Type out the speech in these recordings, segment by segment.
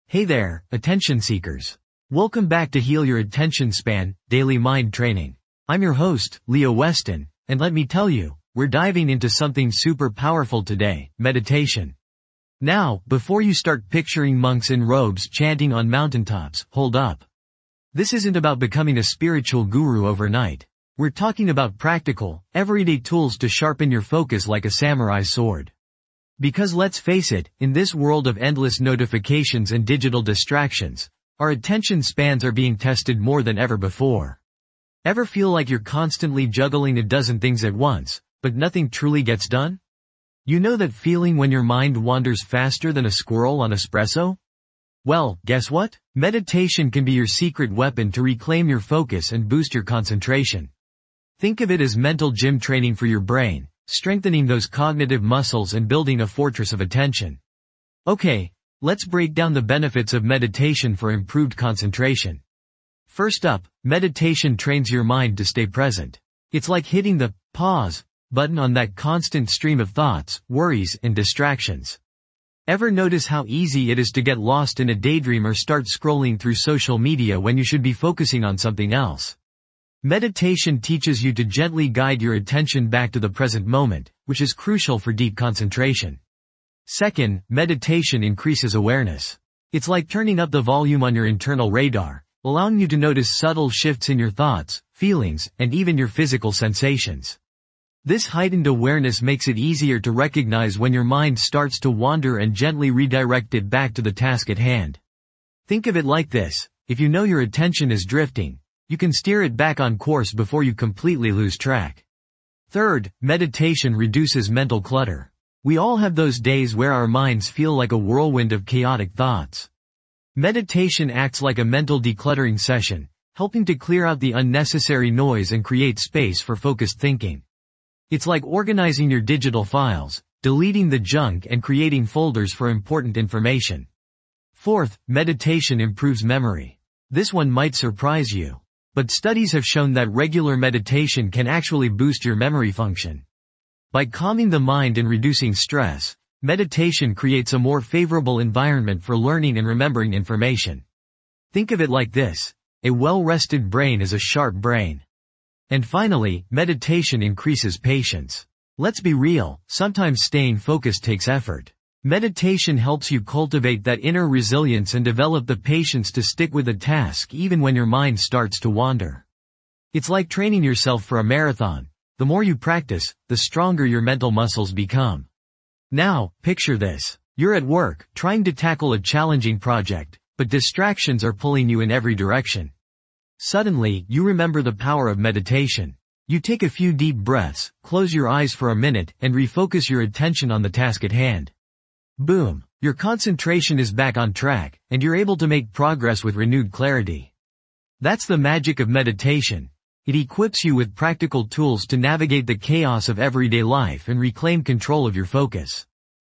Hey there, attention seekers. Welcome back to Heal Your Attention Span, Daily Mind Training. I'm your host, Leo Weston, and let me tell you, we're diving into something super powerful today, meditation. Now, before you start picturing monks in robes chanting on mountaintops, hold up. This isn't about becoming a spiritual guru overnight. We're talking about practical, everyday tools to sharpen your focus like a samurai sword. Because let's face it, in this world of endless notifications and digital distractions, our attention spans are being tested more than ever before. Ever feel like you're constantly juggling a dozen things at once, but nothing truly gets done? You know that feeling when your mind wanders faster than a squirrel on espresso? Well, guess what? Meditation can be your secret weapon to reclaim your focus and boost your concentration. Think of it as mental gym training for your brain, strengthening those cognitive muscles and building a fortress of attention. Okay, let's break down the benefits of meditation for improved concentration. First up, meditation trains your mind to stay present. It's like hitting the pause button on that constant stream of thoughts, worries, and distractions. Ever notice how easy it is to get lost in a daydream or start scrolling through social media when you should be focusing on something else? Meditation teaches you to gently guide your attention back to the present moment, which is crucial for deep concentration. Second, meditation increases awareness. It's like turning up the volume on your internal radar, allowing you to notice subtle shifts in your thoughts, feelings, and even your physical sensations. This heightened awareness makes it easier to recognize when your mind starts to wander and gently redirect it back to the task at hand. Think of it like this: if you know your attention is drifting, you can steer it back on course before you completely lose track. Third, meditation reduces mental clutter. We all have those days where our minds feel like a whirlwind of chaotic thoughts. Meditation acts like a mental decluttering session, helping to clear out the unnecessary noise and create space for focused thinking. It's like organizing your digital files, deleting the junk and creating folders for important information. Fourth, meditation improves memory. This one might surprise you, but studies have shown that regular meditation can actually boost your memory function. By calming the mind and reducing stress, meditation creates a more favorable environment for learning and remembering information. Think of it like this: a well-rested brain is a sharp brain. And finally, meditation increases patience. Let's be real, sometimes staying focused takes effort. Meditation helps you cultivate that inner resilience and develop the patience to stick with a task even when your mind starts to wander. It's like training yourself for a marathon. The more you practice, the stronger your mental muscles become. Now, picture this. You're at work, trying to tackle a challenging project, but distractions are pulling you in every direction. Suddenly, you remember the power of meditation. You take a few deep breaths, close your eyes for a minute, and refocus your attention on the task at hand. Boom! Your concentration is back on track, and you're able to make progress with renewed clarity. That's the magic of meditation. It equips you with practical tools to navigate the chaos of everyday life and reclaim control of your focus.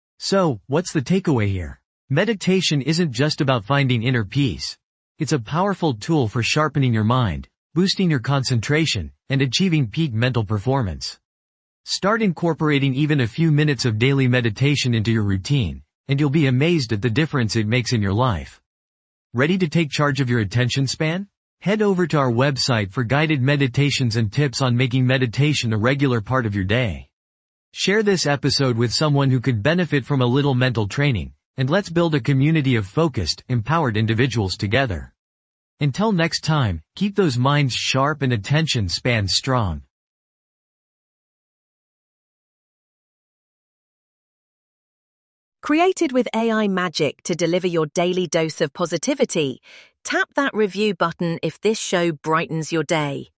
So, what's the takeaway here? Meditation isn't just about finding inner peace. It's a powerful tool for sharpening your mind, boosting your concentration, and achieving peak mental performance. Start incorporating even a few minutes of daily meditation into your routine, and you'll be amazed at the difference it makes in your life. Ready to take charge of your attention span? Head over to our website for guided meditations and tips on making meditation a regular part of your day. Share this episode with someone who could benefit from a little mental training, and let's build a community of focused, empowered individuals together. Until next time, keep those minds sharp and attention spans strong. Created with AI magic to deliver your daily dose of positivity, tap that review button if this show brightens your day.